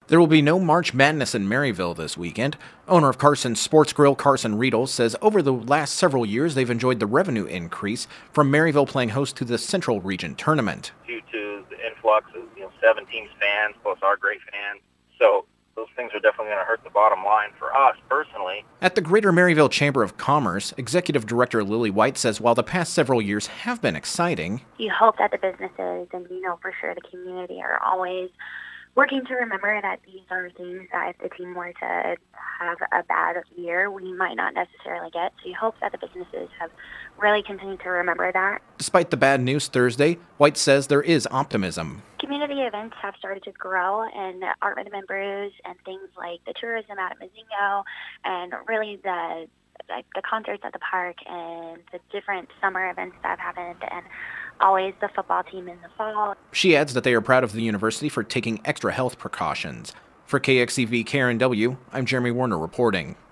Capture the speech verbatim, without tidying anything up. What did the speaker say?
There will be no March Madness in Maryville this weekend. Owner of Carson's Sports Grill, Carson Riedel, says over the last several years they've enjoyed the revenue increase from Maryville playing host to the Central Region Tournament. Due to the influx of you know, seven teams fans plus our great fans, so those things are definitely going to hurt the bottom line for us personally. At the Greater Maryville Chamber of Commerce, Executive Director Lily White says while the past several years have been exciting, you hope that the businesses and you know for sure the community are always working to remember that these are things that if the team were to have a bad year, we might not necessarily get. So you hope that the businesses have really continued to remember that. Despite the bad news Thursday, White says there is optimism. Community events have started to grow, and Art Rhythm and Brews and things like the tourism out at Mazingo and really the like the concerts at the park and the different summer events that have happened and always the football team in the fall. She adds that they are proud of the university for taking extra health precautions. For K X C V K R N W, I'm Jeremy Warner reporting.